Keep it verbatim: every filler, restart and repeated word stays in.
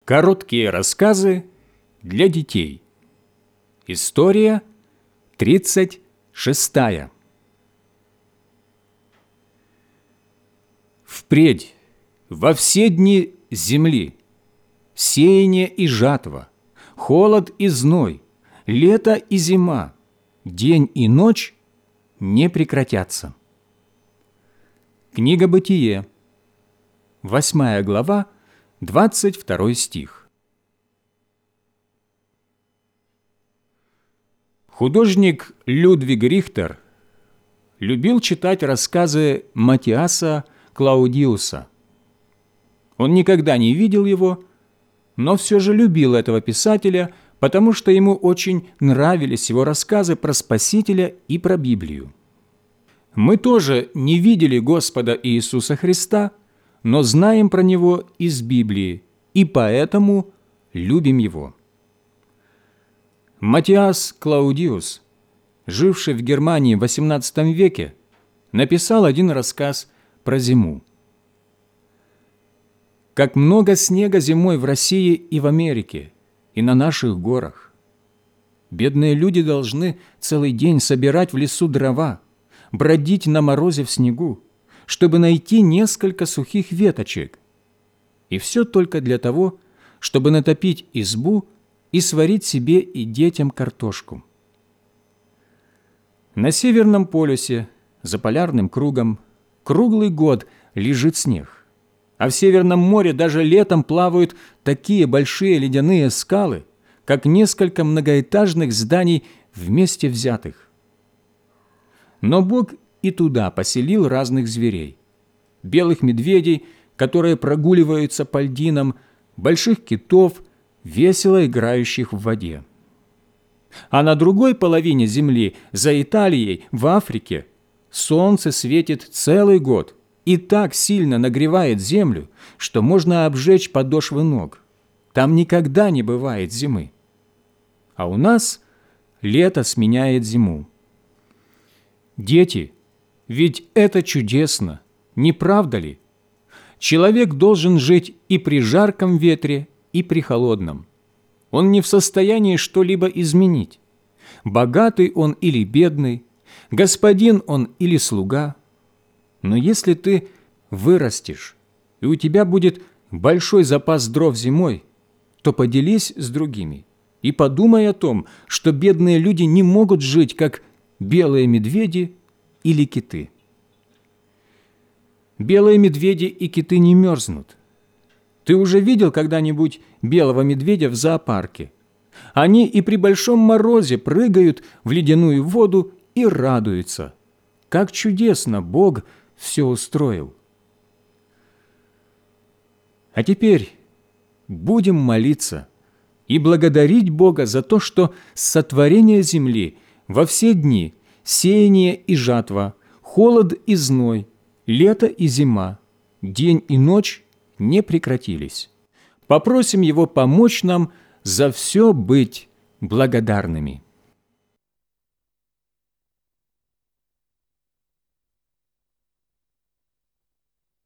Короткие рассказы для детей. История тридцать шестая. Впредь во все дни земли сеяние и жатва, холод и зной, лето и зима, день и ночь не прекратятся. Книга Бытие, восьмая глава, двадцать второй стих. Художник Людвиг Рихтер любил читать рассказы Матиаса Клаудиуса. Он никогда не видел его, но все же любил этого писателя, потому что ему очень нравились его рассказы про Спасителя и про Библию. Мы тоже не видели Господа Иисуса Христа, но знаем про Него из Библии, и поэтому любим Его. Матиас Клаудиус, живший в Германии в восемнадцатом веке, написал один рассказ про зиму. «Как много снега зимой в России и в Америке, и на наших горах. Бедные люди должны целый день собирать в лесу дрова, бродить на морозе в снегу, чтобы найти несколько сухих веточек. И все только для того, чтобы натопить избу и сварить себе и детям картошку. На Северном полюсе, за полярным кругом, круглый год лежит снег, а в Северном море даже летом плавают такие большие ледяные скалы, как несколько многоэтажных зданий вместе взятых. Но Бог и туда поселил разных зверей: белых медведей, которые прогуливаются по льдинам, больших китов, весело играющих в воде. А на другой половине земли, за Италией, в Африке, солнце светит целый год и так сильно нагревает землю, что можно обжечь подошвы ног. Там никогда не бывает зимы. А у нас лето сменяет зиму. Дети, ведь это чудесно, не правда ли? Человек должен жить и при жарком ветре, и при холодном. Он не в состоянии что-либо изменить. Богатый он или бедный, господин он или слуга. Но если ты вырастешь, и у тебя будет большой запас дров зимой, то поделись с другими и подумай о том, что бедные люди не могут жить, как белые медведи или киты. Белые медведи и киты не мерзнут. Ты уже видел когда-нибудь белого медведя в зоопарке? Они и при большом морозе прыгают в ледяную воду и радуются. Как чудесно Бог все устроил. А теперь будем молиться и благодарить Бога за то, что с сотворения земли во все дни сеяние и жатва, холод и зной, лето и зима, день и ночь не прекратились. Попросим Его помочь нам за все быть благодарными.